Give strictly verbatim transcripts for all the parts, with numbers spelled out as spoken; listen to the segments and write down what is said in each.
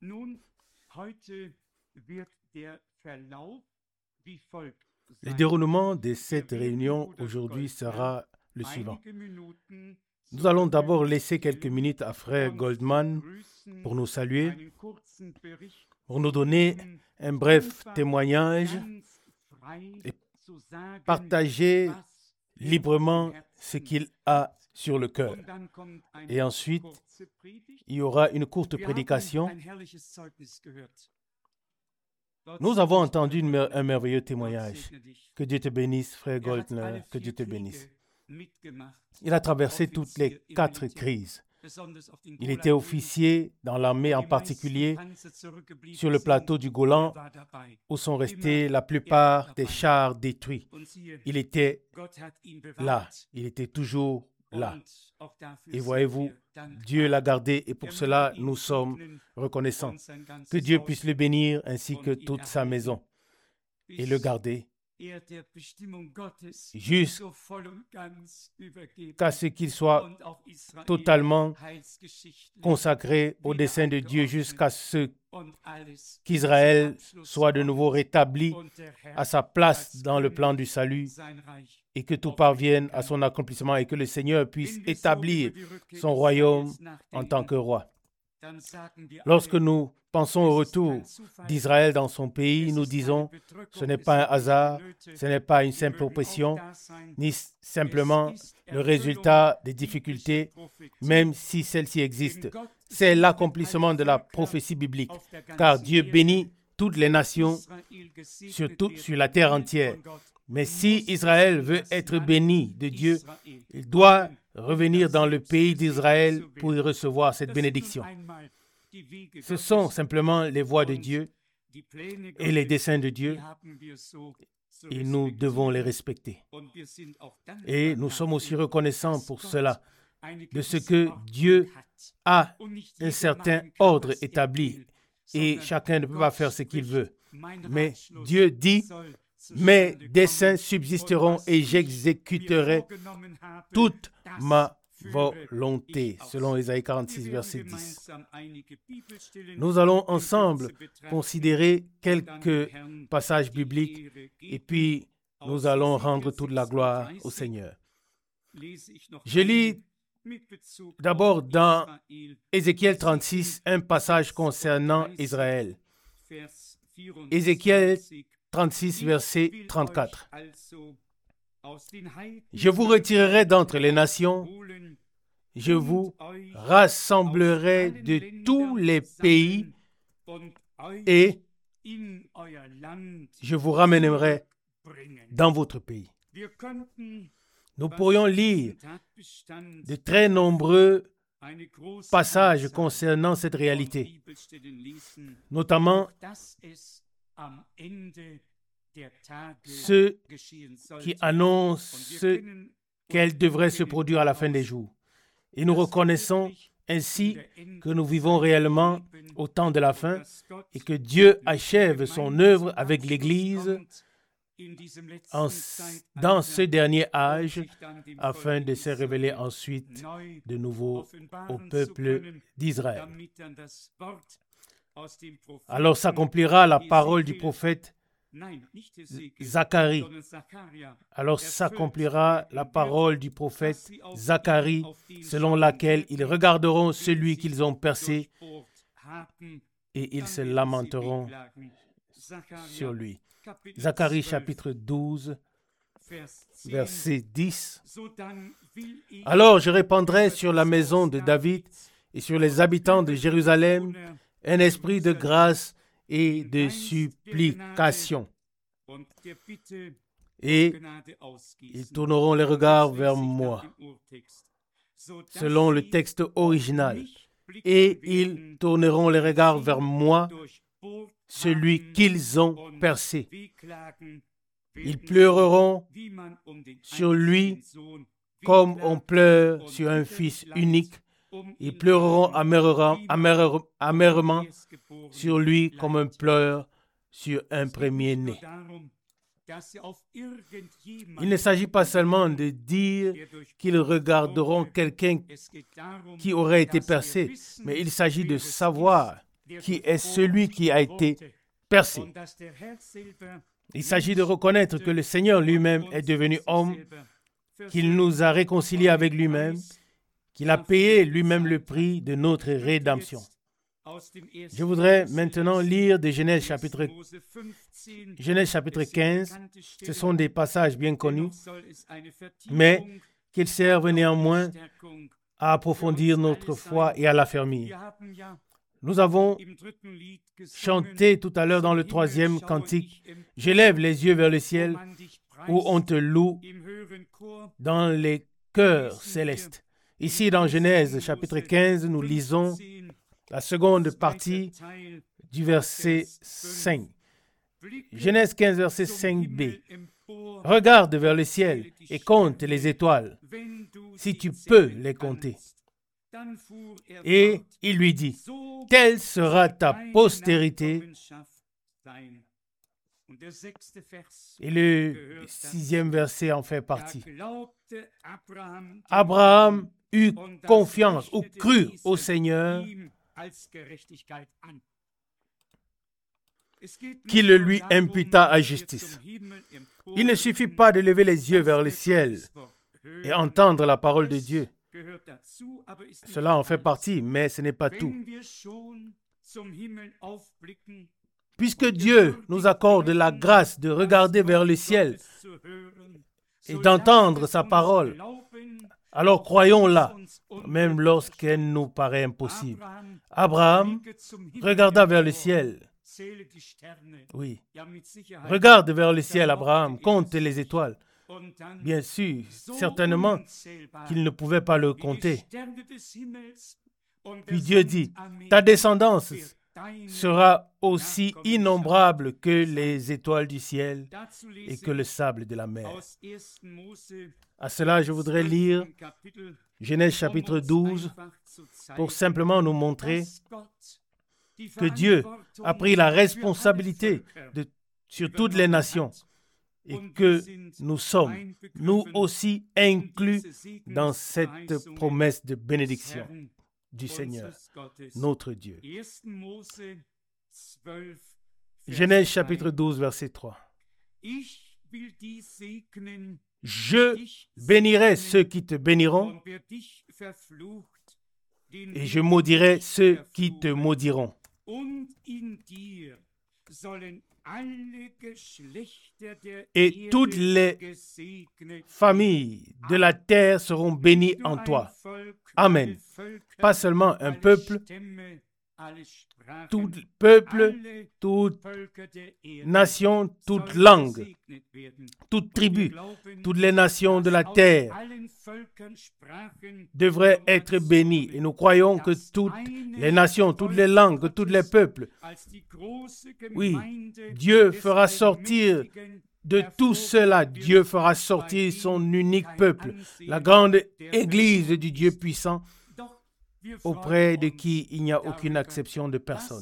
Le déroulement de cette réunion aujourd'hui sera le suivant. Nous allons d'abord laisser quelques minutes à Frère Goldman pour nous saluer, pour nous donner un bref témoignage et partager librement ce qu'il a sur le cœur. Et ensuite, il y aura une courte prédication. Nous avons entendu une mer- un merveilleux témoignage. Que Dieu te bénisse, Frère Goldner, que Dieu te bénisse. Il a traversé toutes les quatre crises. Il était officier dans l'armée, en particulier sur le plateau du Golan, où sont restés la plupart des chars détruits. Il était là, il était toujours là. Et voyez-vous, Dieu l'a gardé et pour cela, nous sommes reconnaissants. Que Dieu puisse le bénir ainsi que toute sa maison et le garder jusqu'à ce qu'il soit totalement consacré au dessein de Dieu, jusqu'à ce qu'Israël soit de nouveau rétabli à sa place dans le plan du salut et que tout parvienne à son accomplissement et que le Seigneur puisse établir son royaume en tant que roi. Lorsque nous pensons au retour d'Israël dans son pays, nous disons ce n'est pas un hasard, ce n'est pas une simple oppression, ni simplement le résultat des difficultés, même si celles-ci existent. C'est l'accomplissement de la prophétie biblique, car Dieu bénit toutes les nations, surtout sur la terre entière. Mais si Israël veut être béni de Dieu, il doit revenir dans le pays d'Israël pour y recevoir cette bénédiction. Ce sont simplement les voies de Dieu et les desseins de Dieu et nous devons les respecter. Et nous sommes aussi reconnaissants pour cela, de ce que Dieu a un certain ordre établi et chacun ne peut pas faire ce qu'il veut. Mais Dieu dit: mes desseins subsisteront et j'exécuterai toute ma volonté, selon Ésaïe quarante-six, verset dix. Nous allons ensemble considérer quelques passages bibliques et puis nous allons rendre toute la gloire au Seigneur. Je lis d'abord dans Ézéchiel trente-six un passage concernant Israël. Ézéchiel trente-six, verset trente-quatre. Je vous retirerai d'entre les nations, je vous rassemblerai de tous les pays et je vous ramènerai dans votre pays. Nous pourrions lire de très nombreux passages concernant cette réalité, notamment ceux qui annoncent ce qu'elle devrait se produire à la fin des jours. Et nous reconnaissons ainsi que nous vivons réellement au temps de la fin et que Dieu achève son œuvre avec l'Église en, dans ce dernier âge afin de se révéler ensuite de nouveau au peuple d'Israël. Alors s'accomplira la parole du prophète Zacharie. Alors s'accomplira la parole du prophète Zacharie, selon laquelle ils regarderont celui qu'ils ont percé et ils se lamenteront sur lui. Zacharie chapitre douze, verset dix. Alors je répandrai sur la maison de David et sur les habitants de Jérusalem un esprit de grâce et de supplication. Et ils tourneront les regards vers moi, selon le texte original. Et ils tourneront les regards vers moi, celui qu'ils ont percé. Ils pleureront sur lui comme on pleure sur un fils unique. Ils pleureront amèrement, amèrement, amèrement sur lui comme un pleur sur un premier-né. Il ne s'agit pas seulement de dire qu'ils regarderont quelqu'un qui aurait été percé, mais il s'agit de savoir qui est celui qui a été percé. Il s'agit de reconnaître que le Seigneur lui-même est devenu homme, qu'il nous a réconciliés avec lui-même, qu'il a payé lui-même le prix de notre rédemption. Je voudrais maintenant lire de Genèse chapitre, Genèse chapitre quinze. Ce sont des passages bien connus, mais qu'ils servent néanmoins à approfondir notre foi et à l'affermir. Nous avons chanté tout à l'heure dans le troisième cantique « J'élève les yeux vers le ciel où on te loue dans les chœurs célestes ». Ici, dans Genèse chapitre quinze, nous lisons la seconde partie du verset cinq. Genèse quinze, verset cinq b. Regarde vers le ciel et compte les étoiles, si tu peux les compter. Et il lui dit, telle sera ta postérité. Et le sixième verset en fait partie. Abraham eut confiance ou crut au Seigneur qui le lui imputa à justice. Il ne suffit pas de lever les yeux vers le ciel et entendre la parole de Dieu. Cela en fait partie, mais ce n'est pas tout. Puisque Dieu nous accorde la grâce de regarder vers le ciel et d'entendre sa parole, alors croyons-la, même lorsqu'elle nous paraît impossible. Abraham regarda vers le ciel. Oui. Regarde vers le ciel, Abraham, compte les étoiles. Bien sûr, certainement qu'il ne pouvait pas le compter. Puis Dieu dit, ta descendance sera aussi innombrable que les étoiles du ciel et que le sable de la mer. À cela, je voudrais lire Genèse chapitre douze pour simplement nous montrer que Dieu a pris la responsabilité de, sur toutes les nations et que nous sommes, nous aussi, inclus dans cette promesse de bénédiction du Seigneur, notre Dieu. Genèse chapitre douze, verset trois. Je bénirai ceux qui te béniront et je maudirai ceux qui te maudiront. Et toutes les familles de la terre seront bénies en toi. Amen. Pas seulement un peuple, tout peuple, toute nation, toute langue, toute tribu, toutes les nations de la terre devraient être bénies. Et nous croyons que toutes les nations, toutes les langues, tous les peuples, oui, Dieu fera sortir de tout cela, Dieu fera sortir son unique peuple, la grande Église du Dieu puissant, auprès de qui il n'y a aucune exception de personne.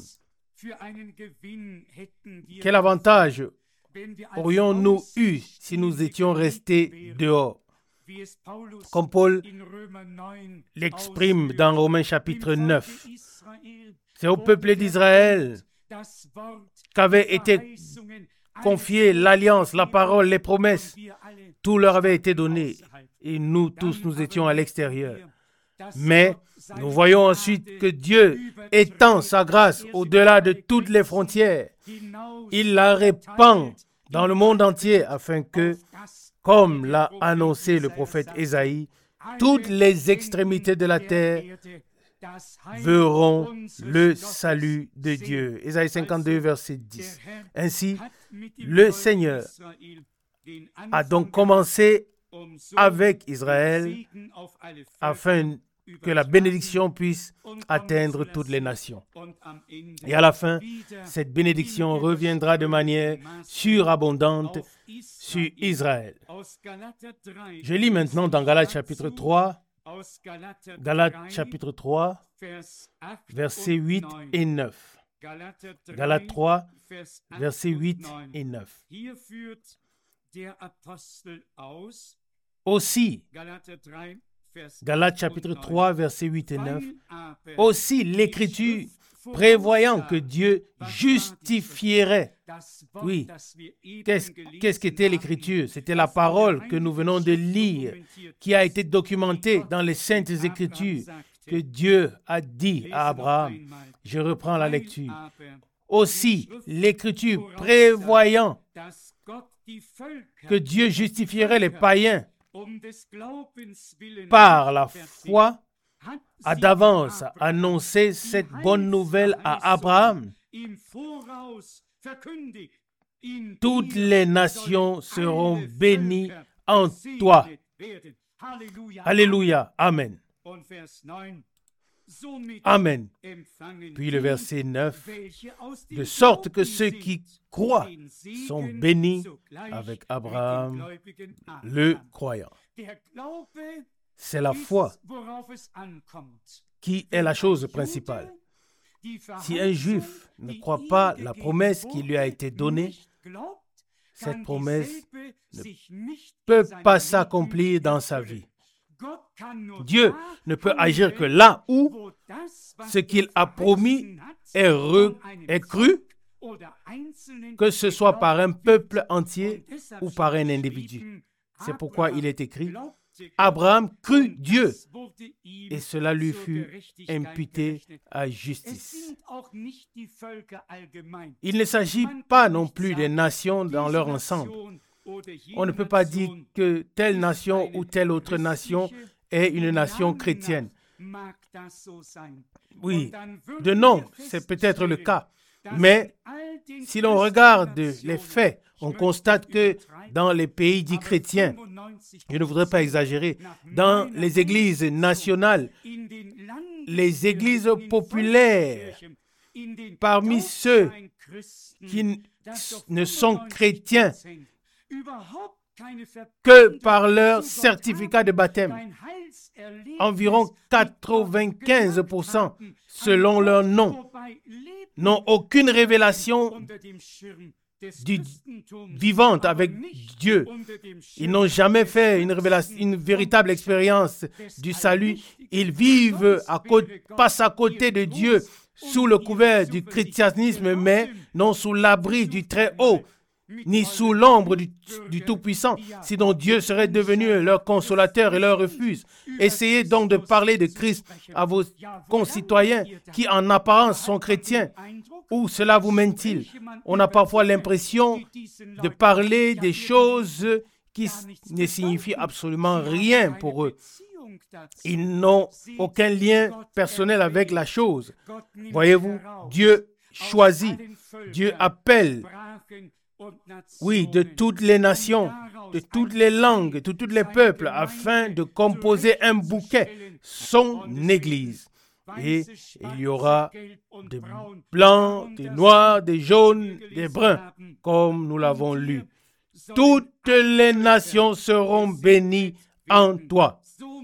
Quel avantage aurions-nous eu si nous étions restés dehors? Comme Paul l'exprime dans Romains chapitre neuf. C'est au peuple d'Israël qu'avait été confiée l'alliance, la parole, les promesses. Tout leur avait été donné et nous tous, nous étions à l'extérieur. Mais nous voyons ensuite que Dieu étend sa grâce au-delà de toutes les frontières. Il la répand dans le monde entier afin que, comme l'a annoncé le prophète Ésaïe, toutes les extrémités de la terre verront le salut de Dieu. Ésaïe cinquante-deux, verset dix. Ainsi, le Seigneur a donc commencé avec Israël afin que la bénédiction puisse atteindre toutes les nations. Et à la fin, cette bénédiction reviendra de manière surabondante sur Israël. Je lis maintenant dans Galates chapitre trois, Galates chapitre trois, versets huit et neuf. Galates trois, versets huit et neuf. Aussi, Galates chapitre trois, versets huit et neuf. Aussi, l'Écriture prévoyant que Dieu justifierait. Oui, qu'est-ce, qu'est-ce qu'était l'Écriture? C'était la parole que nous venons de lire, qui a été documentée dans les Saintes Écritures, que Dieu a dit à Abraham. Je reprends la lecture. Aussi, l'Écriture prévoyant que Dieu justifierait les païens par la foi, a d'avance annoncé cette bonne nouvelle à Abraham. Toutes les nations seront bénies en toi. Alléluia. Amen. Amen. Puis le verset neuf, de sorte que ceux qui croient sont bénis avec Abraham, le croyant. C'est la foi qui est la chose principale. Si un juif ne croit pas la promesse qui lui a été donnée, cette promesse ne peut pas s'accomplir dans sa vie. Dieu ne peut agir que là où ce qu'il a promis est, re, est cru, que ce soit par un peuple entier ou par un individu. C'est pourquoi il est écrit, Abraham crut Dieu et cela lui fut imputé à justice. Il ne s'agit pas non plus des nations dans leur ensemble. On ne peut pas dire que telle nation ou telle autre nation est une nation chrétienne. Oui, de nom, c'est peut-être le cas. Mais si l'on regarde les faits, on constate que dans les pays dits chrétiens, je ne voudrais pas exagérer, dans les églises nationales, les églises populaires, parmi ceux qui ne sont chrétiens que par leur certificat de baptême, environ quatre-vingt-quinze pour cent selon leur nom, n'ont aucune révélation du, vivante avec Dieu. Ils n'ont jamais fait une, révélation, une véritable expérience du salut. Ils vivent, à côté, passent à côté de Dieu sous le couvert du christianisme, mais non sous l'abri du Très-Haut, ni sous l'ombre du, du Tout-Puissant. Sinon Dieu serait devenu leur consolateur et leur refuse. Essayez donc de parler de Christ à vos concitoyens qui en apparence sont chrétiens. Où cela vous mène-t-il? On a parfois l'impression de parler des choses qui ne signifient absolument rien pour eux. Ils n'ont aucun lien personnel avec la chose. Voyez-vous, Dieu choisit, Dieu appelle, oui, de toutes les nations, de toutes les langues, de tous les peuples, afin de composer un bouquet, son Église. Et il y aura des blancs, des noirs, des jaunes, des bruns, comme nous l'avons lu. Toutes les nations seront bénies en toi.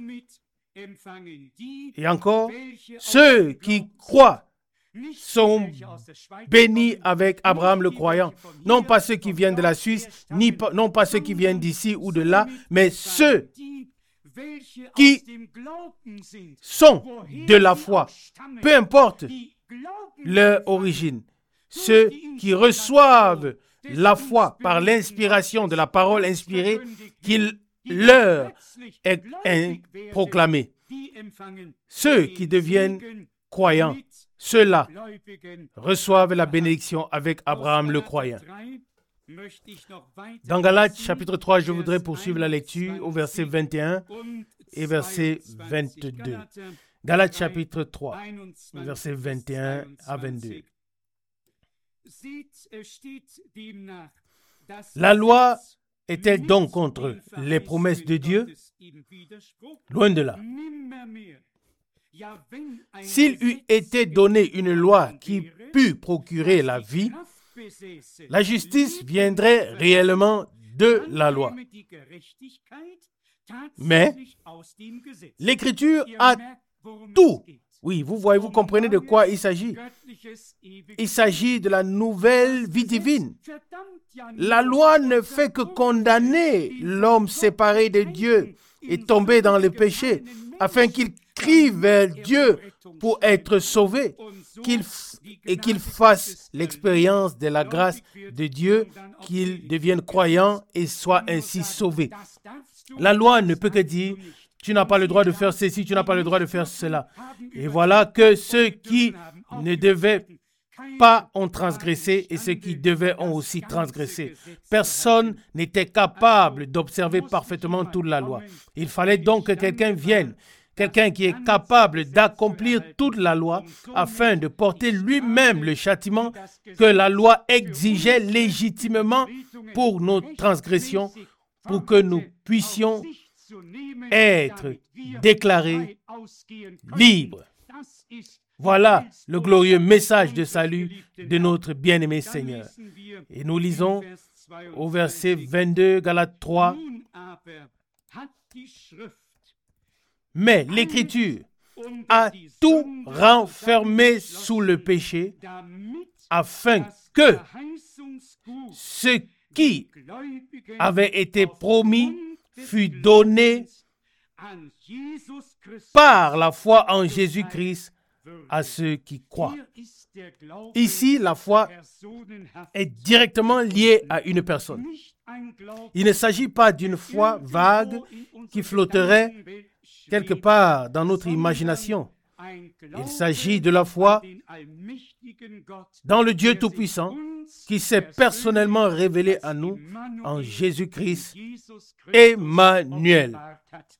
Et encore, ceux qui croient sont bénis avec Abraham le croyant. Non pas ceux qui viennent de la Suisse, ni pas, non pas ceux qui viennent d'ici ou de là, mais ceux qui sont de la foi, peu importe leur origine. Ceux qui reçoivent la foi par l'inspiration de la parole inspirée qu'il leur est proclamée. Ceux qui deviennent croyants, ceux-là reçoivent la bénédiction avec Abraham le croyant. Dans Galates chapitre trois, je voudrais poursuivre la lecture au verset vingt et un et verset vingt-deux. Galates chapitre trois, verset vingt et un à vingt-deux. La loi est-elle donc contre les promesses de Dieu? Loin de là. S'il eût été donné une loi qui pût procurer la vie, la justice viendrait réellement de la loi. Mais l'Écriture a tout. Oui, vous voyez, vous comprenez de quoi il s'agit. Il s'agit de la nouvelle vie divine. La loi ne fait que condamner l'homme séparé de Dieu et tombé dans le péché, afin qu'il crie vers Dieu pour être sauvé, qu'il et qu'il fasse l'expérience de la grâce de Dieu, qu'il devienne croyant et soit ainsi sauvé. La loi ne peut que dire, tu n'as pas le droit de faire ceci, tu n'as pas le droit de faire cela. Et voilà que ceux qui ne devaient pas ont transgressé et ceux qui devaient ont aussi transgressé. Personne n'était capable d'observer parfaitement toute la loi. Il fallait donc que quelqu'un vienne, quelqu'un qui est capable d'accomplir toute la loi afin de porter lui-même le châtiment que la loi exigeait légitimement pour nos transgressions, pour que nous puissions être déclarés libres. Voilà le glorieux message de salut de notre bien-aimé Seigneur. Et nous lisons au verset vingt-deux, Galates trois. Mais l'Écriture a tout renfermé sous le péché, afin que ce qui avait été promis fût donné par la foi en Jésus-Christ à ceux qui croient. Ici, la foi est directement liée à une personne. Il ne s'agit pas d'une foi vague qui flotterait quelque part dans notre imagination. Il s'agit de la foi dans le Dieu Tout-Puissant qui s'est personnellement révélé à nous en Jésus-Christ, Emmanuel.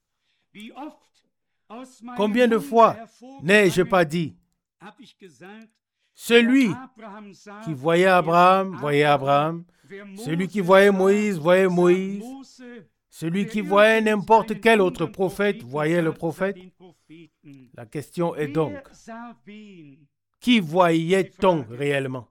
Combien de fois n'ai-je pas dit, celui qui voyait Abraham, voyait Abraham, celui qui voyait Moïse, voyait Moïse, celui qui voyait n'importe quel autre prophète, voyait le prophète. La question est donc, qui voyait-on réellement?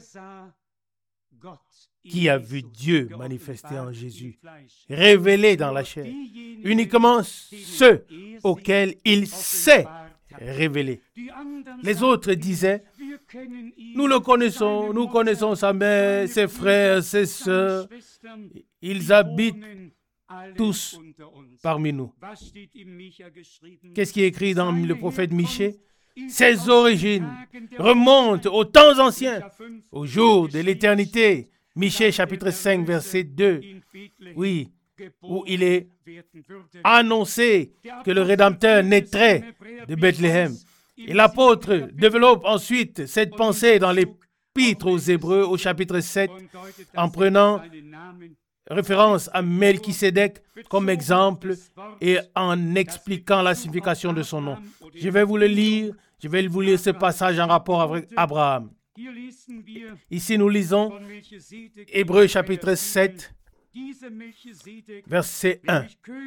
Qui a vu Dieu manifesté en Jésus, révélé dans la chair? Uniquement ceux auxquels il s'est révélé. Les autres disaient, nous le connaissons, nous connaissons sa mère, ses frères, ses sœurs, ils habitent tous parmi nous. Qu'est-ce qui est écrit dans le prophète Michée? Ses origines remontent aux temps anciens, au jour de l'éternité. Michée chapitre cinq, verset deux. Oui, où il est annoncé que le Rédempteur naîtrait de Bethléem. Et l'apôtre développe ensuite cette pensée dans l'Épître aux Hébreux au chapitre sept, en prenant référence à Melchisédek comme exemple et en expliquant la signification de son nom. Je vais vous le lire, je vais vous lire ce passage en rapport avec Abraham. Ici, nous lisons Hébreux chapitre sept, verset un.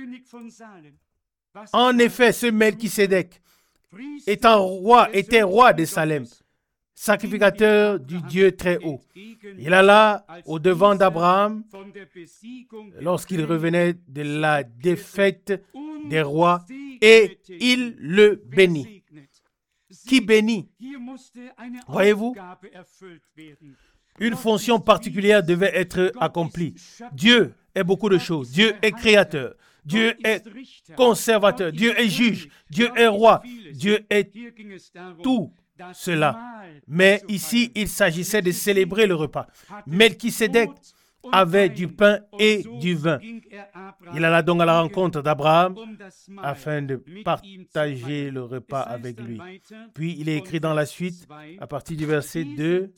En effet, ce Melchisédek, étant roi, était roi de Salem, sacrificateur du Dieu très haut. Il alla au-devant d'Abraham lorsqu'il revenait de la défaite des rois et il le bénit. Qui bénit? Voyez-vous, une fonction particulière devait être accomplie. Dieu est beaucoup de choses. Dieu est créateur. Dieu est conservateur. Dieu est juge. Dieu est roi. Dieu est tout cela. Mais ici, il s'agissait de célébrer le repas. Melchisédek avait du pain et du vin. Il alla donc à la rencontre d'Abraham afin de partager le repas avec lui. Puis il est écrit dans la suite, à partir du verset deux,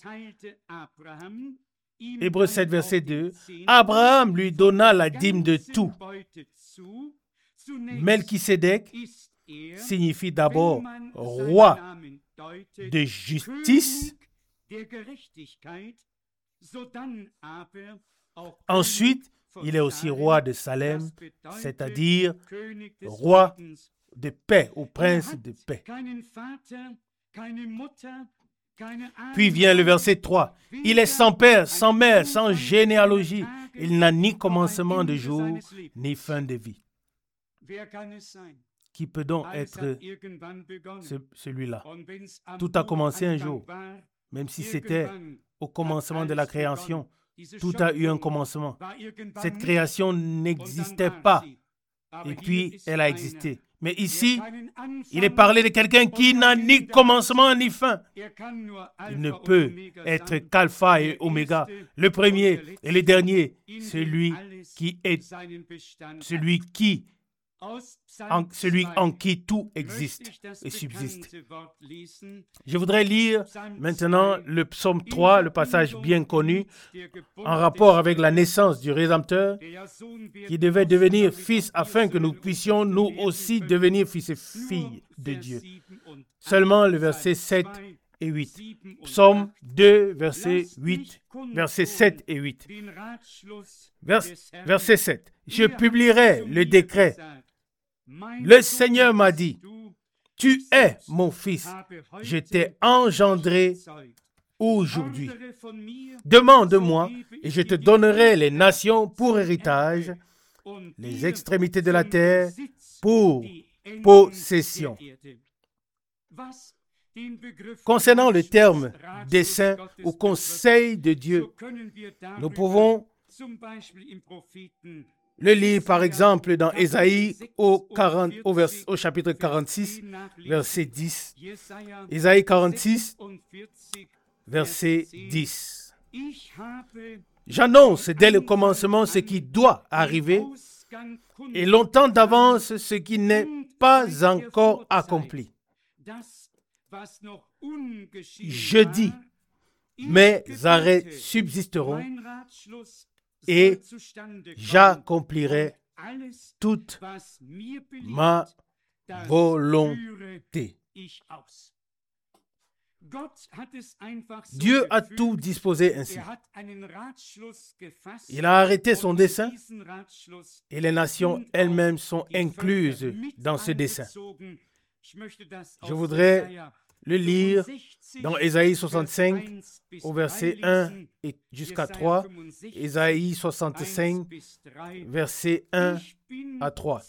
Hébreux sept, verset deux, Abraham lui donna la dîme de tout. Melchisédek signifie d'abord roi de justice. Ensuite, il est aussi roi de Salem, c'est-à-dire roi de paix ou prince de paix. Puis vient le verset trois. Il est sans père, sans mère, sans généalogie. Il n'a ni commencement de jour, ni fin de vie. Qui peut donc être ce, celui-là? Tout a commencé un jour, même si c'était au commencement de la création. Tout a eu un commencement. Cette création n'existait pas. Et puis, elle a existé. Mais ici, il est parlé de quelqu'un qui n'a ni commencement ni fin. Il ne peut être qu'alpha et oméga, le premier et le dernier, celui qui est, celui qui, en, celui en qui tout existe et subsiste. Je voudrais lire maintenant le psaume trois, le passage bien connu, en rapport avec la naissance du Rédempteur, qui devait devenir fils afin que nous puissions nous aussi devenir fils et filles de Dieu. Seulement le verset sept et huit. Psaume deux, verset huit, versets sept et huit. Vers, verset sept. Je publierai le décret. Le Seigneur m'a dit, tu es mon fils, je t'ai engendré aujourd'hui. Demande-moi et je te donnerai les nations pour héritage, les extrémités de la terre pour possession. Concernant le terme dessein ou conseil de Dieu, nous pouvons le lire par exemple dans Ésaïe au, quarante, au, vers, au chapitre quarante-six, verset dix. Ésaïe quarante-six, verset dix. J'annonce dès le commencement ce qui doit arriver et longtemps d'avance ce qui n'est pas encore accompli. Je dis, mes arrêts subsisteront et j'accomplirai toute ma volonté. Dieu a tout disposé ainsi. Il a arrêté son dessein et les nations elles-mêmes sont incluses dans ce dessein. Je voudrais le lire dans Ésaïe soixante-cinq au verset un et jusqu'à trois, Ésaïe soixante-cinq, verset un à trois.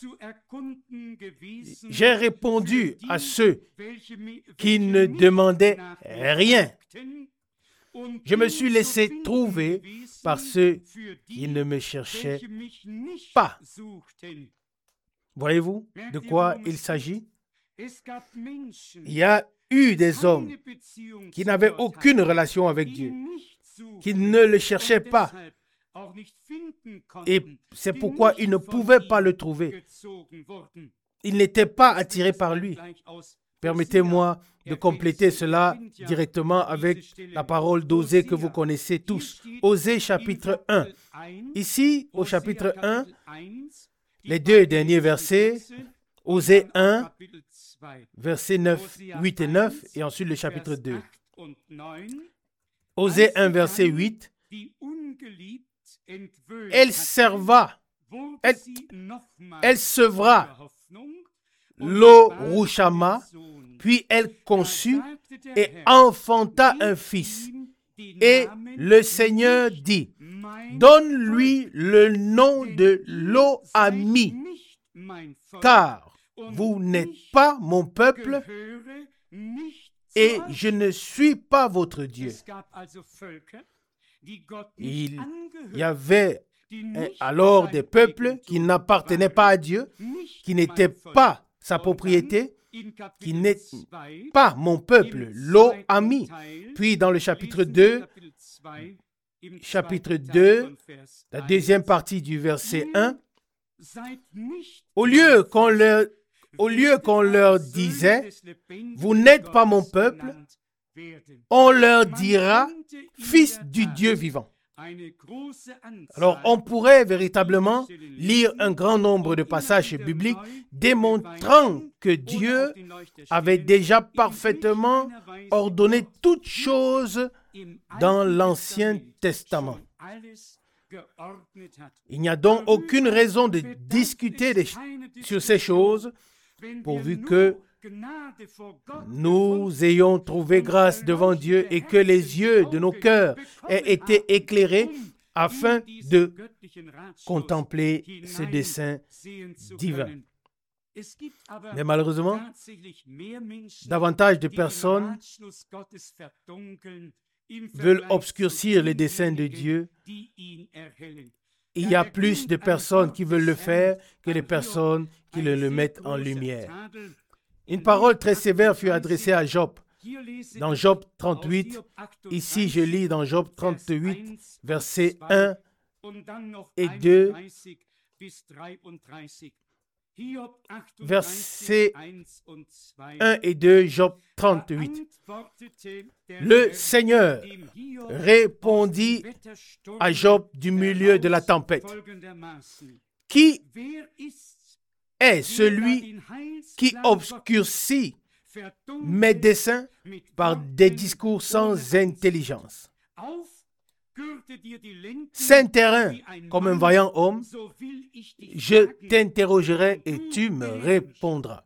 J'ai répondu à ceux qui ne demandaient rien. Je me suis laissé trouver par ceux qui ne me cherchaient pas. Voyez-vous de quoi il s'agit? Il y a eu des hommes qui n'avaient aucune relation avec Dieu, qui ne le cherchaient pas. Et c'est pourquoi ils ne pouvaient pas le trouver. Ils n'étaient pas attirés par lui. Permettez-moi de compléter cela directement avec la parole d'Osée que vous connaissez tous. Osée chapitre un. Ici, au chapitre un, les deux derniers versets, Osée un, versets neuf, huit et neuf, et ensuite le chapitre deux. Osée un, verset huit. Elle serva, elle, elle sevra Lo-Rushama, puis elle conçut et enfanta un fils. Et le Seigneur dit, donne-lui le nom de Lo-Ami, car vous n'êtes pas mon peuple et je ne suis pas votre Dieu. Il y avait alors des peuples qui n'appartenaient pas à Dieu, qui n'étaient pas sa propriété, qui n'est pas mon peuple, Lo-Ami. Puis dans le chapitre deux, chapitre deux, la deuxième partie du verset un, au lieu qu'on leur, au lieu qu'on leur disait, vous n'êtes pas mon peuple, on leur dira, fils du Dieu vivant. Alors, on pourrait véritablement lire un grand nombre de passages bibliques démontrant que Dieu avait déjà parfaitement ordonné toutes choses dans l'Ancien Testament. Il n'y a donc aucune raison de discuter de, sur ces choses, pourvu que nous ayons trouvé grâce devant Dieu et que les yeux de nos cœurs aient été éclairés afin de contempler ce dessein divin. Mais malheureusement, davantage de personnes veulent obscurcir les desseins de Dieu il y a plus de personnes qui veulent le faire que de personnes qui le, le mettent en lumière. Une parole très sévère fut adressée à Job. Dans Job trente-huit, ici je lis dans Job trente-huit, versets un et deux, versets un et deux, Job trente-huit. Le Seigneur répondit à Job du milieu de la tempête. Qui est celui qui obscurcit mes desseins par des discours sans intelligence? Saint terrain, comme un vaillant homme, je t'interrogerai et tu me répondras.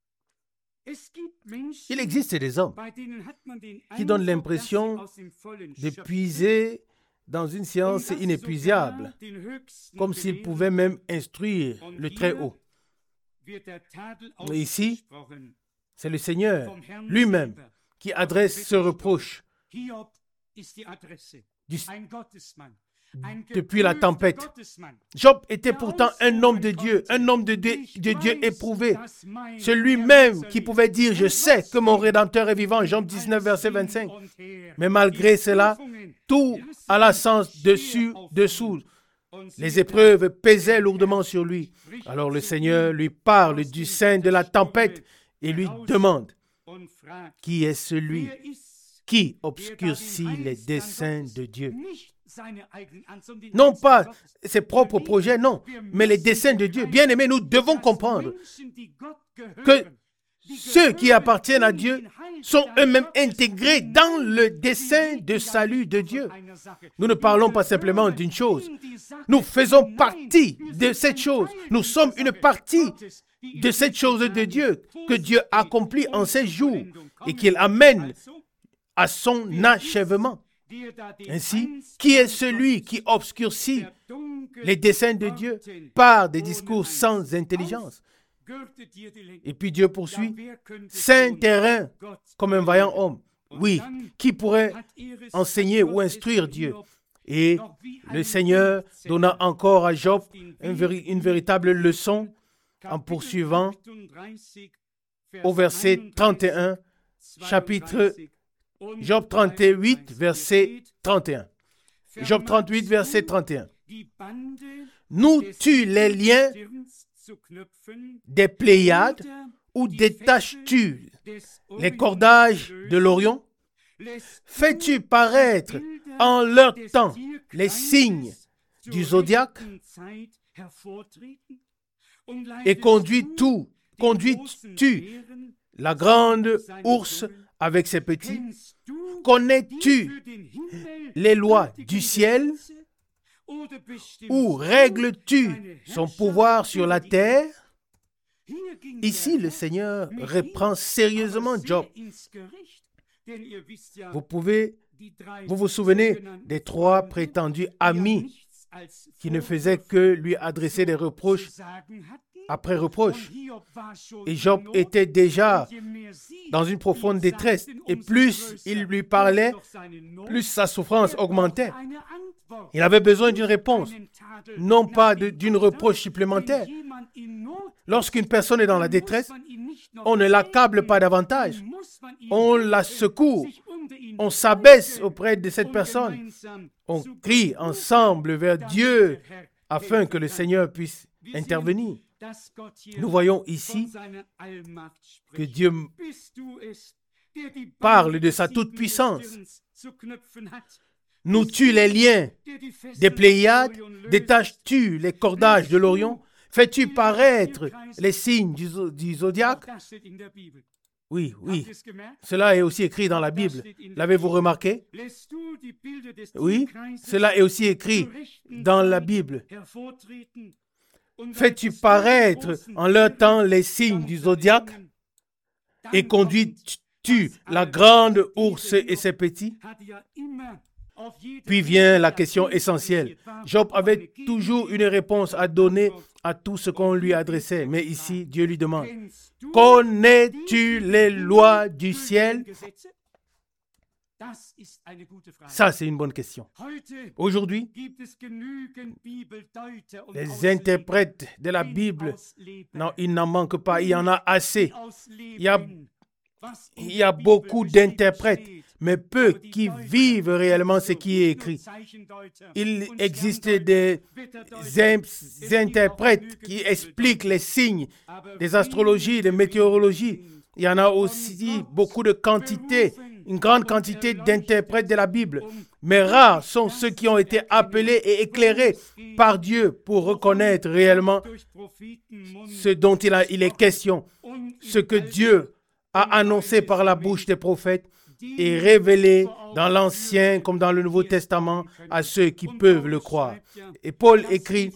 Il existe des hommes qui donnent l'impression de puiser dans une science inépuisable, comme s'ils pouvaient même instruire le Très-Haut. Mais ici, c'est le Seigneur lui-même qui adresse ce reproche du, depuis la tempête. Job était pourtant un homme de Dieu, un homme de Dieu, de Dieu éprouvé. Celui-même qui pouvait dire « Je sais que mon Rédempteur est vivant », Job dix-neuf, verset vingt-cinq. Mais malgré cela, tout à la sens dessus, dessous. Les épreuves pesaient lourdement sur lui. Alors le Seigneur lui parle du sein de la tempête et lui demande « Qui est celui qui obscurcit les desseins de Dieu ?» Non pas ses propres projets, non, mais les desseins de Dieu. Bien aimés, nous devons comprendre que ceux qui appartiennent à Dieu sont eux-mêmes intégrés dans le dessein de salut de Dieu. Nous ne parlons pas simplement d'une chose. Nous faisons partie de cette chose. Nous sommes une partie de cette chose de Dieu que Dieu accomplit en ces jours et qu'il amène à son achèvement. Ainsi, qui est celui qui obscurcit les desseins de Dieu par des discours sans intelligence? Et puis Dieu poursuit, saint terrain comme un vaillant homme. Oui, qui pourrait enseigner ou instruire Dieu? Et le Seigneur donna encore à Job une, véri- une véritable leçon en poursuivant au verset trente et un, chapitre Job trente-huit, verset trente et un. Job trente-huit, verset trente et un. Nous-tu les liens des Pléiades ou détaches-tu les cordages de l'Orion? Fais-tu paraître en leur temps les signes du zodiaque? Et conduis-tu, conduis-tu la grande ours avec ses petits? Connais-tu les lois du ciel? Ou règles-tu son pouvoir sur la terre? Ici, le Seigneur reprend sérieusement Job. Vous pouvez, vous vous souvenez des trois prétendus amis qui ne faisaient que lui adresser des reproches après reproche. Et Job était déjà dans une profonde détresse. Et plus il lui parlait, plus sa souffrance augmentait. Il avait besoin d'une réponse, non pas de, d'une reproche supplémentaire. Lorsqu'une personne est dans la détresse, on ne l'accable pas davantage. On la secoue. On s'abaisse auprès de cette personne. On crie ensemble vers Dieu afin que le Seigneur puisse intervenir. Nous voyons ici que Dieu parle de sa toute-puissance. Nous-tu les liens des Pléiades? Détaches-tu les cordages de l'Orion? Fais-tu paraître les signes du, du zodiaque? Oui, oui. Cela est aussi écrit dans la Bible. L'avez-vous remarqué? Oui, cela est aussi écrit dans la Bible. Fais-tu paraître en leur temps les signes du zodiaque? Et conduis-tu la grande ours et ses petits? Puis vient la question essentielle. Job avait toujours une réponse à donner à tout ce qu'on lui adressait. Mais ici, Dieu lui demande, connais-tu les lois du ciel? Ça, c'est une bonne question. Aujourd'hui, les interprètes de la Bible, non, il n'en manque pas, il y en a assez. Il y a, il y a beaucoup d'interprètes, mais peu qui vivent réellement ce qui est écrit. Il existe des interprètes qui expliquent les signes des astrologies, des météorologies. Il y en a aussi beaucoup de quantités, une grande quantité d'interprètes de la Bible. Mais rares sont ceux qui ont été appelés et éclairés par Dieu pour reconnaître réellement ce dont il, a, il est question, ce que Dieu a annoncé par la bouche des prophètes et révélé dans l'Ancien comme dans le Nouveau Testament à ceux qui peuvent le croire. Et Paul écrit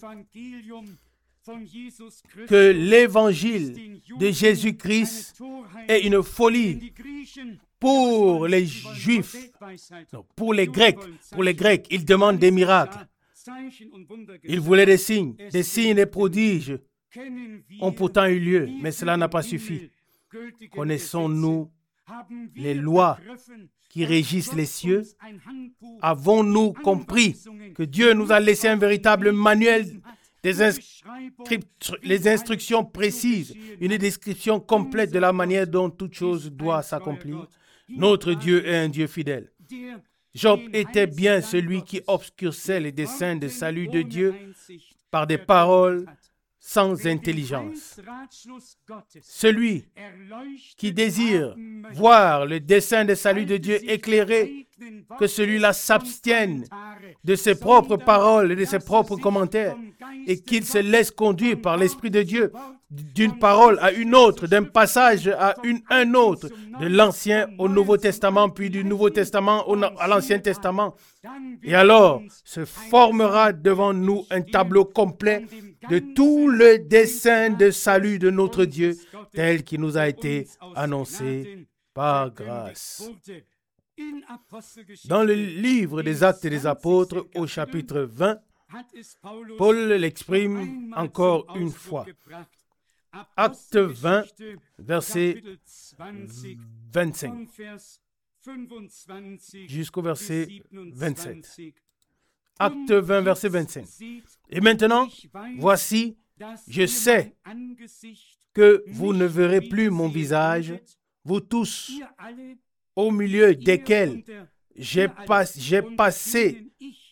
que l'évangile de Jésus-Christ est une folie pour les Juifs, non, pour les Grecs. Pour les Grecs, ils demandent des miracles. Ils voulaient des signes. Des signes et des prodiges ont pourtant eu lieu, mais cela n'a pas suffi. Connaissons-nous les lois qui régissent les cieux? Avons-nous compris que Dieu nous a laissé un véritable manuel, des inscripts, les instructions précises, une description complète de la manière dont toute chose doit s'accomplir? Notre Dieu est un Dieu fidèle. Job était bien celui qui obscurcissait les desseins de salut de Dieu par des paroles sans intelligence. Celui qui désire voir le dessein de salut de Dieu éclairé, que celui-là s'abstienne de ses propres paroles et de ses propres commentaires et qu'il se laisse conduire par l'Esprit de Dieu d'une parole à une autre, d'un passage à une, un autre, de l'Ancien au Nouveau Testament, puis du Nouveau Testament au, à l'Ancien Testament. Et alors se formera devant nous un tableau complet de tout le dessein de salut de notre Dieu tel qu'il nous a été annoncé par grâce. Dans le livre des Actes des Apôtres, au chapitre vingt, Paul l'exprime encore une fois. Acte vingt, verset vingt-cinq, jusqu'au verset vingt-sept. Acte vingt, verset vingt-cinq. Et maintenant, voici, je sais que vous ne verrez plus mon visage, vous tous, au milieu desquels j'ai, pas, j'ai passé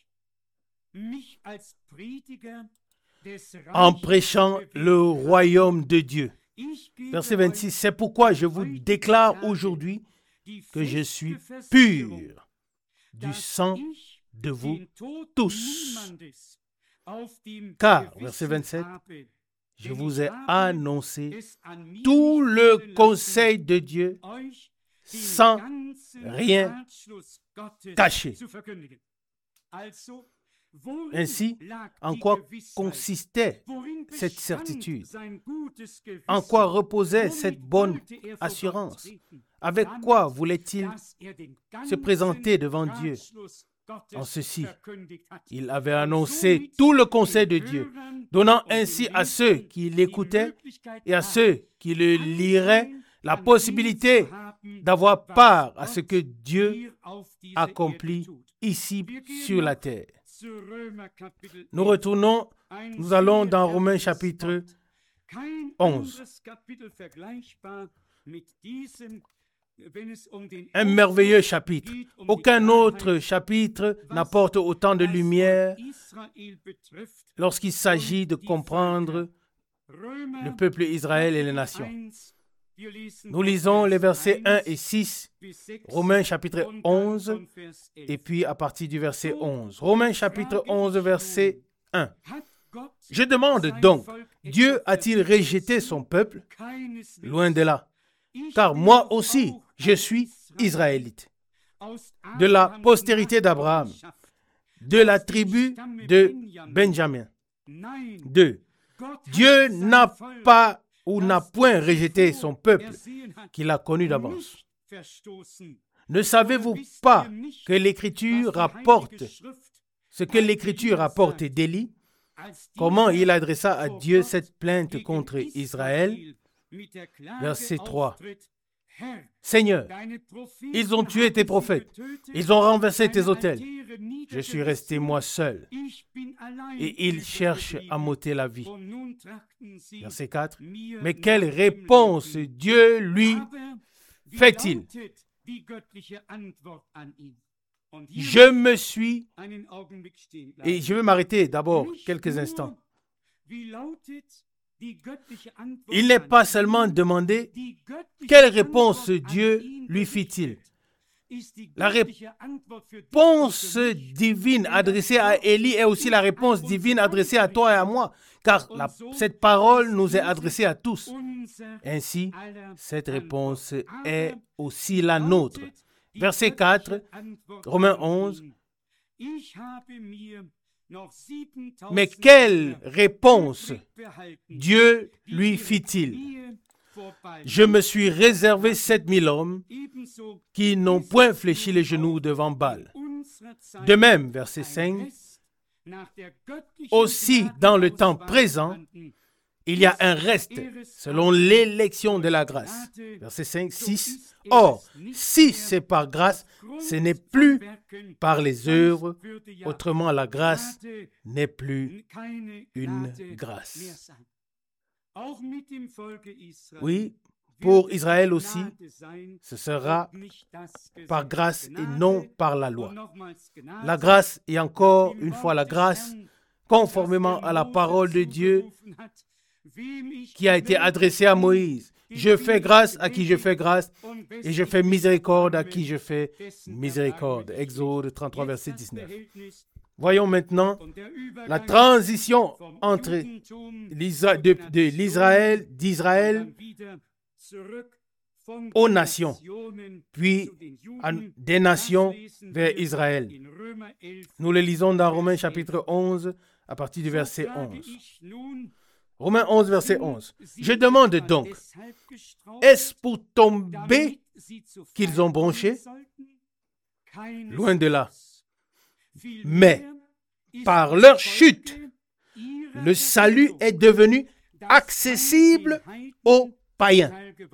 en prêchant le royaume de Dieu. Verset vingt-six, c'est pourquoi je vous déclare aujourd'hui que je suis pur du sang de vous tous. Car, verset vingt-sept, je vous ai annoncé tout le conseil de Dieu sans rien cacher. Ainsi, en quoi consistait cette certitude? En quoi reposait cette bonne assurance? Avec quoi voulait-il se présenter devant Dieu? En ceci, il avait annoncé tout le conseil de Dieu, donnant ainsi à ceux qui l'écoutaient et à ceux qui le liraient la possibilité d'avoir part à ce que Dieu accomplit ici sur la terre. Nous retournons, nous allons dans Romains chapitre onze. Un merveilleux chapitre. Aucun autre chapitre n'apporte autant de lumière lorsqu'il s'agit de comprendre le peuple Israël et les nations. Nous lisons les versets un et six, Romains chapitre onze, et puis à partir du verset onze. Romains chapitre onze, verset un. Je demande donc, Dieu a-t-il rejeté son peuple? Loin de là. Car moi aussi, je suis israélite, de la postérité d'Abraham, de la tribu de Benjamin. deux. Dieu n'a pas ou n'a point rejeté son peuple qu'il a connu d'avance. Ne savez-vous pas que l'Écriture rapporte ce que l'Écriture rapporte d'Élie? Comment il adressa à Dieu cette plainte contre Israël? Verset trois. Seigneur, ils ont tué tes prophètes, ils ont renversé tes autels. Je suis resté moi seul. Et ils cherchent à m'ôter la vie. Verset quatre. Mais quelle réponse Dieu lui fait-il? Je me suis, et je vais m'arrêter d'abord quelques instants. Il n'est pas seulement demandé quelle réponse Dieu lui fit-il. La réponse divine adressée à Élie est aussi la réponse divine adressée à toi et à moi, car la, cette parole nous est adressée à tous. Ainsi, cette réponse est aussi la nôtre. Verset quatre, Romains onze. Mais quelle réponse Dieu lui fit-il? Je me suis réservé sept mille hommes qui n'ont point fléchi les genoux devant Baal. De même, verset cinq, aussi dans le temps présent, il y a un reste selon l'élection de la grâce. Verset cinq, six. Or, si c'est par grâce, ce n'est plus par les œuvres, autrement la grâce n'est plus une grâce. Oui, pour Israël aussi, ce sera par grâce et non par la loi. La grâce, et encore une fois la grâce, conformément à la parole de Dieu qui a été adressée à Moïse. Je fais grâce à qui je fais grâce et je fais miséricorde à qui je fais miséricorde. Exode trente-trois, verset dix-neuf. Voyons maintenant la transition entre l'Israël, de, de l'Israël, d'Israël aux nations, puis à, des nations vers Israël. Nous le lisons dans Romains chapitre onze à partir du verset onze. Romains onze, verset onze. Je demande donc, est-ce pour tomber qu'ils ont bronché? Loin de là. Mais par leur chute, le salut est devenu accessible aux païens,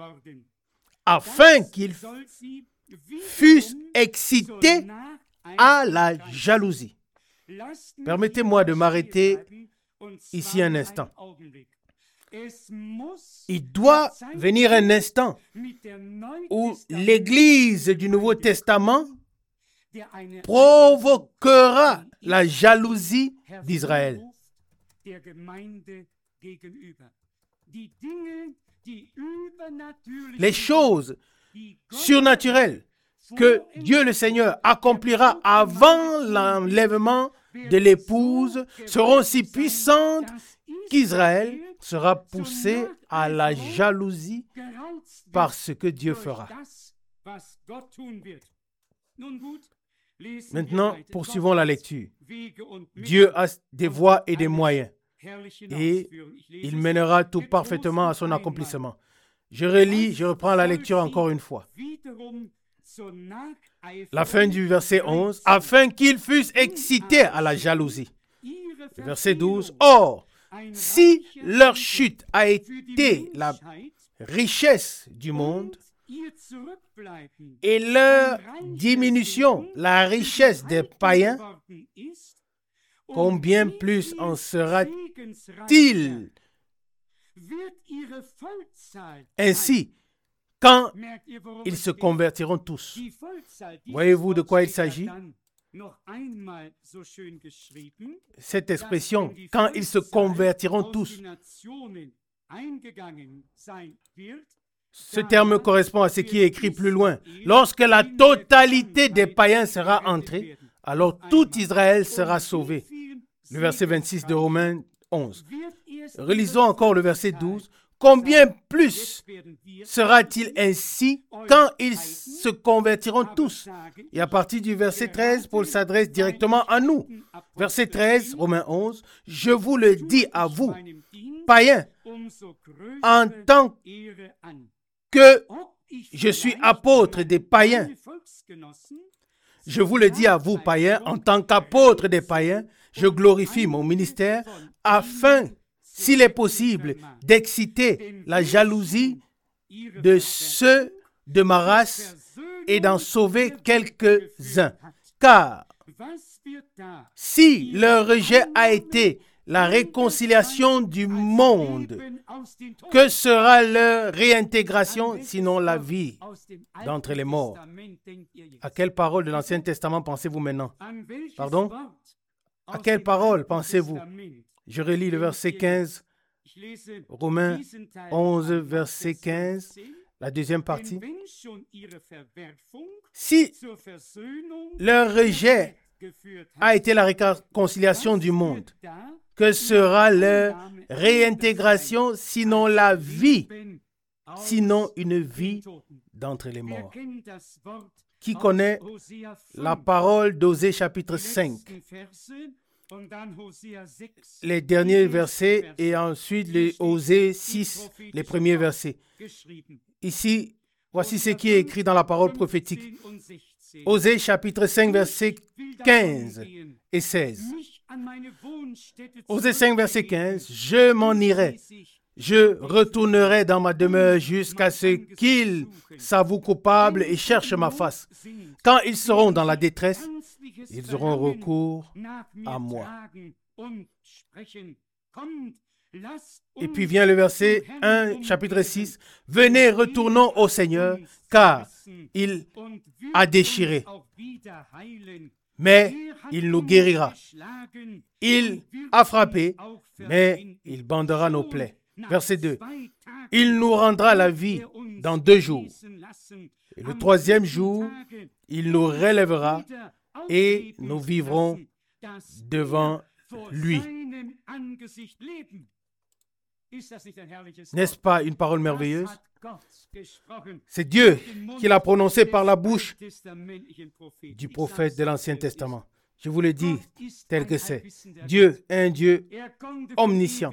afin qu'ils fussent excités à la jalousie. Permettez-moi de m'arrêter ici un instant. Il doit venir un instant où l'Église du Nouveau Testament provoquera la jalousie d'Israël. Les choses surnaturelles que Dieu le Seigneur accomplira avant l'enlèvement de l'épouse seront si puissantes qu'Israël sera poussé à la jalousie par ce que Dieu fera. Maintenant, poursuivons la lecture. Dieu a des voies et des moyens, et il mènera tout parfaitement à son accomplissement. Je relis, je reprends la lecture encore une fois. La fin du verset onze, afin qu'ils fussent excités à la jalousie. Le verset douze, or, si leur chute a été la richesse du monde et leur diminution, la richesse des païens, combien plus en sera-t-il ainsi quand ils se convertiront tous? Voyez-vous de quoi il s'agit? Cette expression, quand ils se convertiront tous, ce terme correspond à ce qui est écrit plus loin. Lorsque la totalité des païens sera entrée, alors tout Israël sera sauvé. Le verset vingt-six de Romains onze. Relisons encore le verset douze. Combien plus sera-t-il ainsi quand ils se convertiront tous? Et à partir du verset treize, Paul s'adresse directement à nous. Verset treize, Romains onze. Je vous le dis à vous, païens, en tant que je suis apôtre des païens. Je vous le dis à vous, païens, en tant qu'apôtre des païens, je glorifie mon ministère afin, s'il est possible, d'exciter la jalousie de ceux de ma race et d'en sauver quelques-uns. Car si leur rejet a été la réconciliation du monde, que sera leur réintégration sinon la vie d'entre les morts? À quelle parole de l'Ancien Testament pensez-vous maintenant? Pardon? À quelle parole pensez-vous? Je relis le verset quinze, Romains onze, verset quinze, la deuxième partie. Si leur rejet a été la réconciliation du monde, que sera leur réintégration sinon la vie, sinon une vie d'entre les morts? Qui connaît la parole d'Osée chapitre cinq, les derniers versets et ensuite les Osée six, les premiers versets. Ici, voici ce qui est écrit dans la parole prophétique. Osée chapitre cinq, versets quinze et seize. Osée cinq, verset quinze. Je m'en irai. Je retournerai dans ma demeure jusqu'à ce qu'ils s'avouent coupables et cherchent ma face. Quand ils seront dans la détresse, ils auront recours à moi. Et puis vient le verset un, chapitre six. Venez, retournons au Seigneur, car il a déchiré, mais il nous guérira. Il a frappé, mais il bandera nos plaies. Verset deux. Il nous rendra la vie dans deux jours. Et le troisième jour, il nous relèvera et nous vivrons devant lui. N'est-ce pas une parole merveilleuse? C'est Dieu qui l'a prononcé par la bouche du prophète de l'Ancien Testament. Je vous le dis tel que c'est. Dieu est un Dieu omniscient.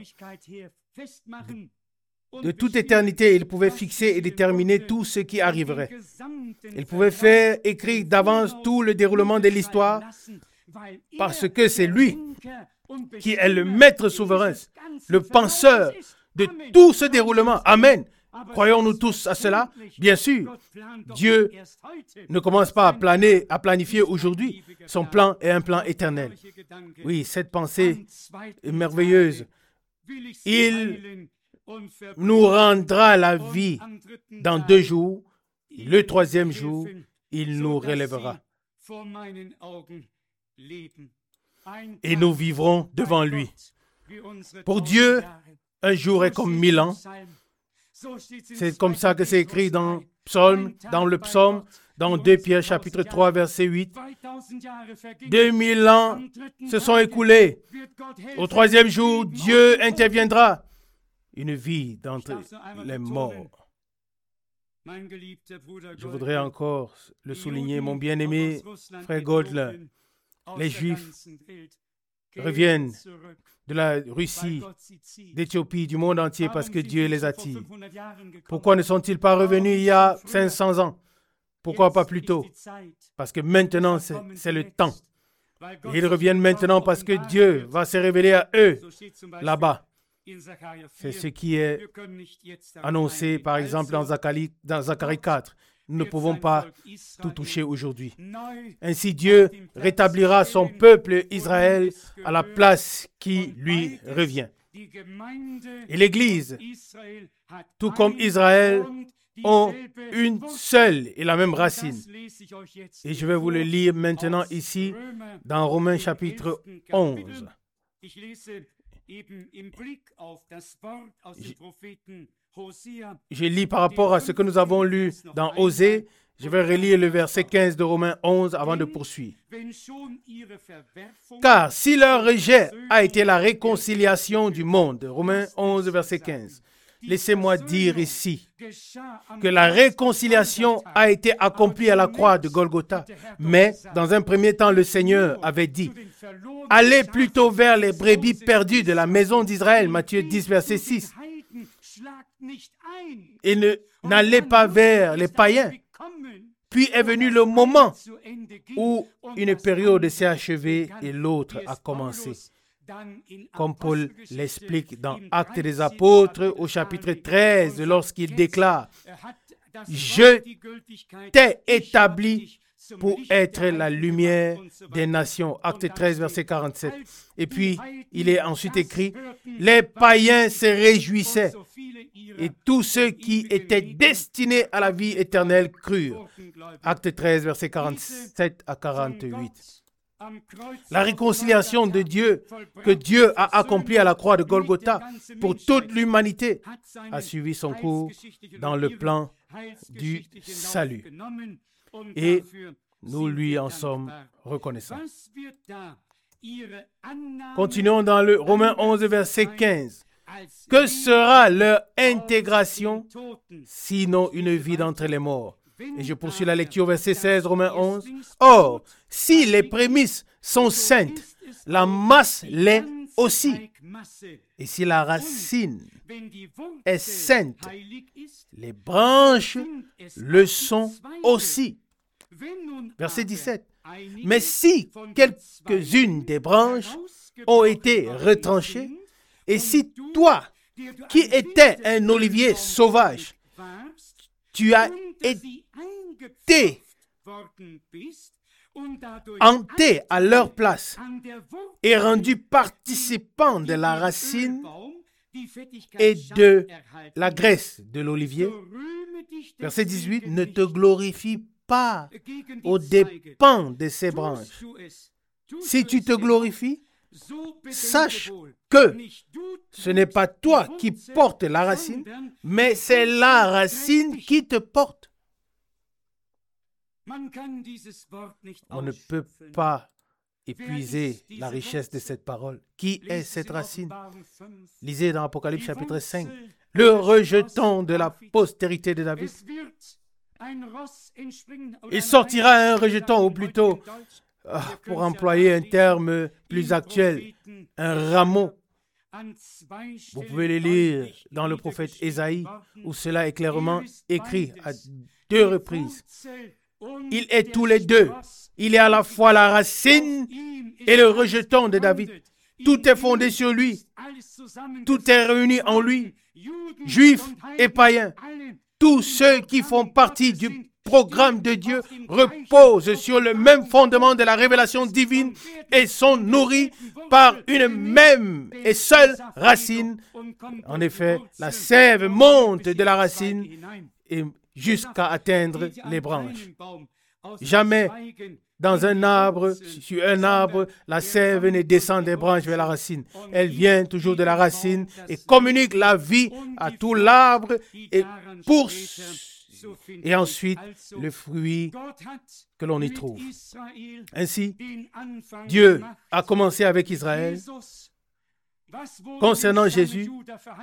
De toute éternité, il pouvait fixer et déterminer tout ce qui arriverait. Il pouvait faire écrire d'avance tout le déroulement de l'histoire parce que c'est lui qui est le maître souverain, le penseur de tout ce déroulement. Amen. Croyons-nous tous à cela? Bien sûr. Dieu ne commence pas à planer, à planifier aujourd'hui. Son plan est un plan éternel. Oui, cette pensée est merveilleuse. Il nous rendra la vie dans deux jours. Le troisième jour, il nous relèvera. Et nous vivrons devant lui. Pour Dieu, un jour est comme mille ans. C'est comme ça que c'est écrit dans, psaume, dans le psaume, dans deux Pierre chapitre trois, verset huit. Deux mille ans se sont écoulés. Au troisième jour, Dieu interviendra. Une vie d'entre les morts. Je voudrais encore le souligner, mon bien-aimé frère Godler. Les Juifs reviennent de la Russie, d'Éthiopie, du monde entier parce que Dieu les attire. Pourquoi ne sont-ils pas revenus il y a cinq cents ans? Pourquoi pas plus tôt? Parce que maintenant, c'est, c'est le temps. Et ils reviennent maintenant parce que Dieu va se révéler à eux là-bas. C'est ce qui est annoncé, par exemple, dans Zacharie, dans Zacharie quatre. Nous ne pouvons pas tout toucher aujourd'hui. Ainsi, Dieu rétablira son peuple Israël à la place qui lui revient. Et l'Église, tout comme Israël, ont une seule et la même racine. Et je vais vous le lire maintenant ici, dans Romains chapitre onze. Je lis par rapport à ce que nous avons lu dans Osée. Je vais relire le verset quinze de Romains onze avant de poursuivre. Car si leur rejet a été la réconciliation du monde, Romains onze, verset quinze, laissez-moi dire ici que la réconciliation a été accomplie à la croix de Golgotha. Mais, dans un premier temps, le Seigneur avait dit, « Allez plutôt vers les brebis perdues de la maison d'Israël. » Matthieu dix, verset six. Et ne, n'allez pas vers les païens. Puis est venu le moment où une période s'est achevée et l'autre a commencé. Comme Paul l'explique dans Actes des Apôtres au chapitre treize, lorsqu'il déclare je t'ai établi pour être la lumière des nations. Acte treize, verset quarante-sept. Et puis, il est ensuite écrit, les païens se réjouissaient et tous ceux qui étaient destinés à la vie éternelle crurent. Acte treize, verset quarante-sept à quarante-huit. La réconciliation de Dieu que Dieu a accomplie à la croix de Golgotha pour toute l'humanité a suivi son cours dans le plan du salut. Et nous lui en sommes reconnaissants. Continuons dans le Romains onze, verset quinze. Que sera leur intégration, sinon une vie d'entre les morts? Et je poursuis la lecture, verset seize, Romains onze. Or, si les prémices sont saintes, la masse l'est aussi. Et si la racine est sainte, les branches le sont aussi. Verset dix-sept. Mais si quelques-unes des branches ont été retranchées, et si toi, qui étais un olivier sauvage, tu as été hanté à leur place et rendu participant de la racine et de la graisse de l'olivier. Verset dix-huit, ne te glorifie pas aux dépens de ces branches. Si tu te glorifies, sache que ce n'est pas toi qui portes la racine, mais c'est la racine qui te porte. On ne peut pas épuiser la richesse de cette parole. Qui est cette racine? Lisez dans Apocalypse chapitre cinq. Le rejeton de la postérité de David. Il sortira un rejeton, ou plutôt, pour employer un terme plus actuel, un rameau. Vous pouvez le lire dans le prophète Ésaïe, où cela est clairement écrit à deux reprises. Il est tous les deux. Il est à la fois la racine et le rejeton de David. Tout est fondé sur lui. Tout est réuni en lui. Juifs et païens. Tous ceux qui font partie du programme de Dieu reposent sur le même fondement de la révélation divine et sont nourris par une même et seule racine. En effet, la sève monte de la racine et jusqu'à atteindre les branches. Jamais dans un arbre, sur un arbre, la sève ne descend des branches vers la racine. Elle vient toujours de la racine et communique la vie à tout l'arbre et pousse. Et ensuite, le fruit que l'on y trouve. Ainsi, Dieu a commencé avec Israël. Concernant Jésus,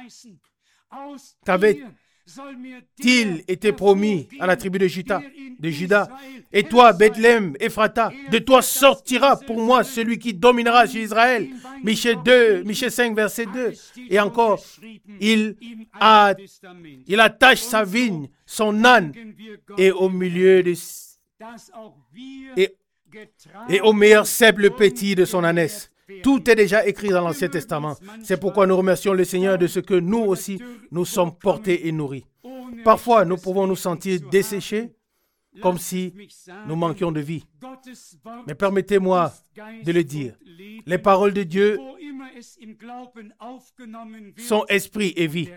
qu'avait-il été promis à la tribu de Juda, de Juda? Et toi, Bethléem, Ephrata, de toi sortira pour moi celui qui dominera sur Israël. Michée deux, Michée cinq, verset deux. Et encore, il, a, il attache sa vigne, son âne, et au milieu de... Et, et au meilleur cep le petit de son ânesse. Tout est déjà écrit dans l'Ancien Testament. C'est pourquoi nous remercions le Seigneur de ce que nous aussi, nous sommes portés et nourris. Parfois, nous pouvons nous sentir desséchés, comme si nous manquions de vie. Mais permettez-moi de le dire. Les paroles de Dieu sont esprit et vie.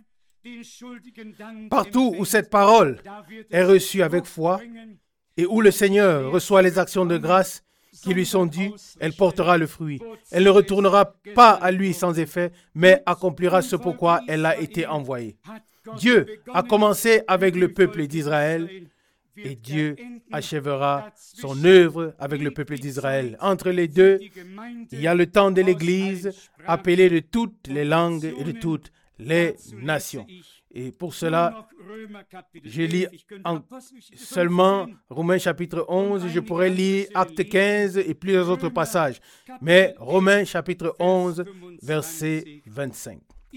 Partout où cette parole est reçue avec foi et où le Seigneur reçoit les actions de grâce qui lui sont dues, elle portera le fruit. Elle ne retournera pas à lui sans effet, mais accomplira ce pourquoi elle a été envoyée. Dieu a commencé avec le peuple d'Israël et Dieu achèvera son œuvre avec le peuple d'Israël. Entre les deux, il y a le temps de l'Église, appelée de toutes les langues et de toutes les nations. Et pour cela, je lis en seulement Romains chapitre onze, je pourrais lire Acte quinze et plusieurs autres passages. Mais Romains chapitre onze, verset vingt-cinq.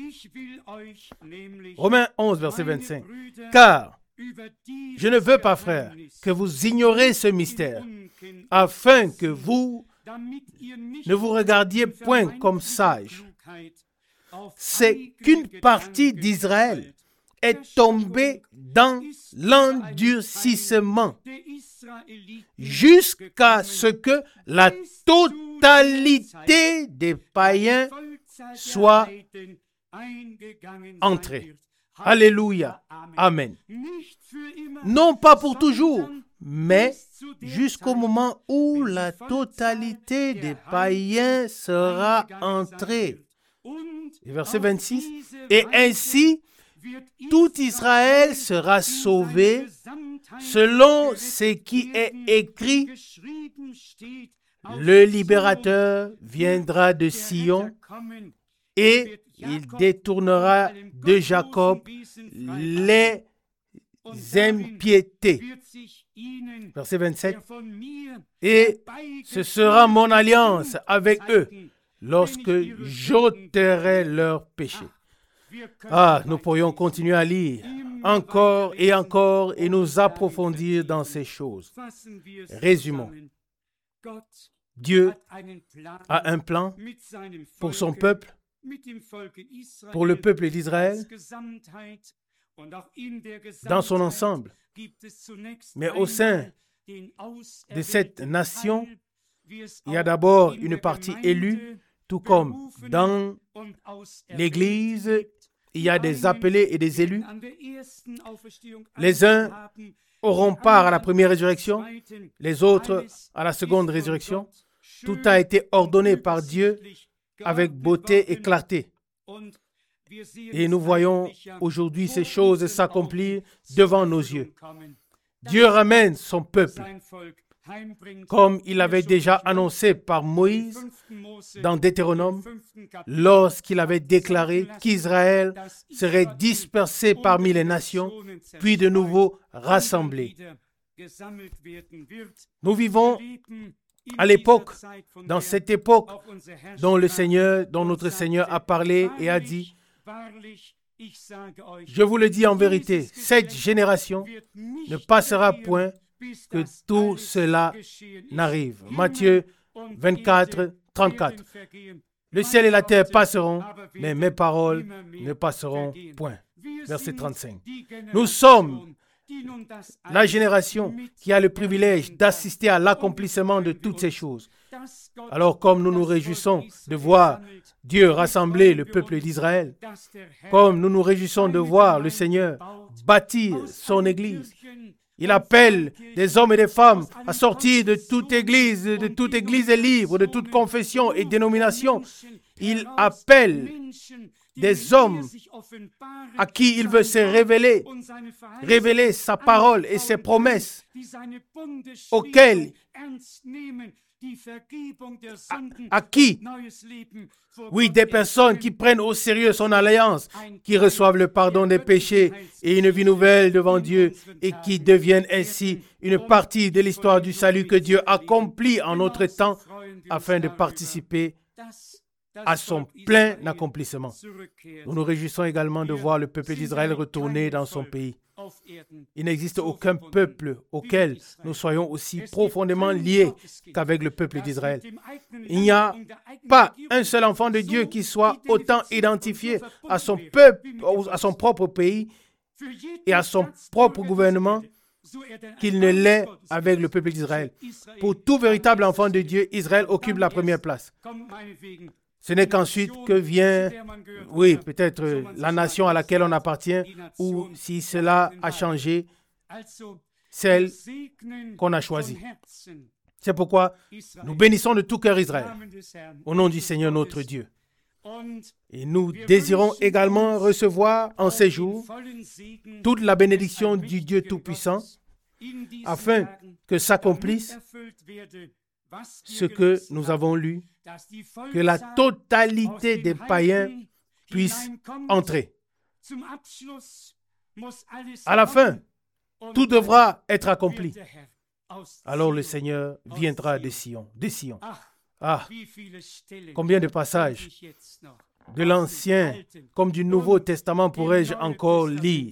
Romains onze, verset vingt-cinq. Car je ne veux pas, frères, que vous ignorez ce mystère, afin que vous ne vous regardiez point comme sages. C'est qu'une partie d'Israël est tombé dans l'endurcissement jusqu'à ce que la totalité des païens soit entrée. Alléluia. Amen. Non pas pour toujours, mais jusqu'au moment où la totalité des païens sera entrée. Et verset vingt-six. Et ainsi, tout Israël sera sauvé selon ce qui est écrit. Le libérateur viendra de Sion et il détournera de Jacob les impiétés. Verset vingt-sept. Et ce sera mon alliance avec eux lorsque j'ôterai leurs péchés. Ah, nous pourrions continuer à lire encore et encore et nous approfondir dans ces choses. Résumons. Dieu a un plan pour son peuple, pour le peuple d'Israël, dans son ensemble. Mais au sein de cette nation, il y a d'abord une partie élue, tout comme dans l'Église, il y a des appelés et des élus. Les uns auront part à la première résurrection, les autres à la seconde résurrection. Tout a été ordonné par Dieu avec beauté et clarté. Et nous voyons aujourd'hui ces choses s'accomplir devant nos yeux. Dieu ramène son peuple, comme il avait déjà annoncé par Moïse dans Deutéronome, lorsqu'il avait déclaré qu'Israël serait dispersé parmi les nations, puis de nouveau rassemblé. Nous vivons à l'époque, dans cette époque dont le Seigneur, dont notre Seigneur a parlé et a dit, je vous le dis en vérité, cette génération ne passera point que tout cela n'arrive. Matthieu vingt-quatre, trente-quatre. Le ciel et la terre passeront, mais mes paroles ne passeront point. Verset trente-cinq. Nous sommes la génération qui a le privilège d'assister à l'accomplissement de toutes ces choses. Alors, comme nous nous réjouissons de voir Dieu rassembler le peuple d'Israël, comme nous nous réjouissons de voir le Seigneur bâtir son Église, il appelle des hommes et des femmes à sortir de toute Église, de toute Église libre, de toute confession et dénomination. Il appelle des hommes à qui il veut se révéler, révéler sa parole et ses promesses, auxquelles, à, à qui, oui, des personnes qui prennent au sérieux son alliance, qui reçoivent le pardon des péchés et une vie nouvelle devant Dieu et qui deviennent ainsi une partie de l'histoire du salut que Dieu accomplit en notre temps afin de participer à son plein accomplissement. Nous nous réjouissons également de voir le peuple d'Israël retourner dans son pays. Il n'existe aucun peuple auquel nous soyons aussi profondément liés qu'avec le peuple d'Israël. Il n'y a pas un seul enfant de Dieu qui soit autant identifié à son peuple, à son propre pays et à son propre gouvernement qu'il ne l'est avec le peuple d'Israël. Pour tout véritable enfant de Dieu, Israël occupe la première place. Ce n'est qu'ensuite que vient, oui, peut-être la nation à laquelle on appartient, ou si cela a changé, celle qu'on a choisie. C'est pourquoi nous bénissons de tout cœur Israël, au nom du Seigneur notre Dieu. Et nous désirons également recevoir en ces jours toute la bénédiction du Dieu Tout-Puissant, afin que s'accomplisse ce que nous avons lu, que la totalité des païens puisse entrer. À la fin, tout devra être accompli. Alors le Seigneur viendra de Sion. De Sion. Ah, combien de passages de l'Ancien comme du Nouveau Testament pourrais-je encore lire?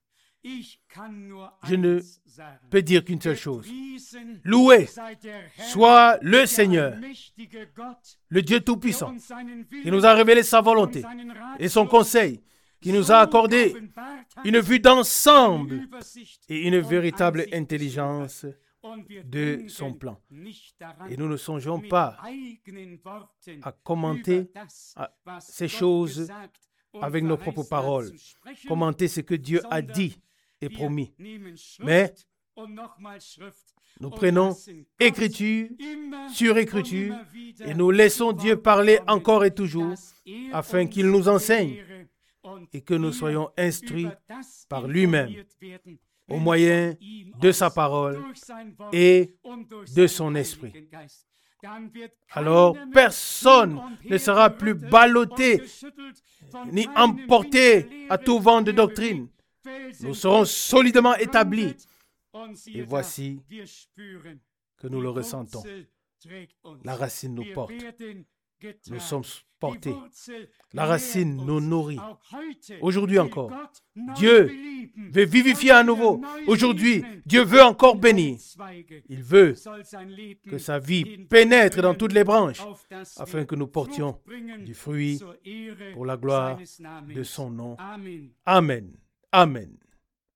Je ne peux dire qu'une seule chose. Loué soit le Seigneur, le Dieu Tout-Puissant, qui nous a révélé sa volonté et son conseil, qui nous a accordé une vue d'ensemble et une véritable intelligence de son plan. Et nous ne songeons pas à commenter ces choses avec nos propres paroles, commenter ce que Dieu a dit et promis. Mais nous prenons écriture sur écriture et nous laissons Dieu parler encore et toujours afin qu'il nous enseigne et que nous soyons instruits par lui-même au moyen de sa parole et de son esprit. Alors, personne ne sera plus ballotté ni emporté à tout vent de doctrine. Nous serons solidement établis. Et voici que nous le ressentons. La racine nous porte. Nous sommes portés. La racine nous nourrit. Aujourd'hui encore, Dieu veut vivifier à nouveau. Aujourd'hui, Dieu veut encore bénir. Il veut que sa vie pénètre dans toutes les branches afin que nous portions du fruit pour la gloire de son nom. Amen. Amen.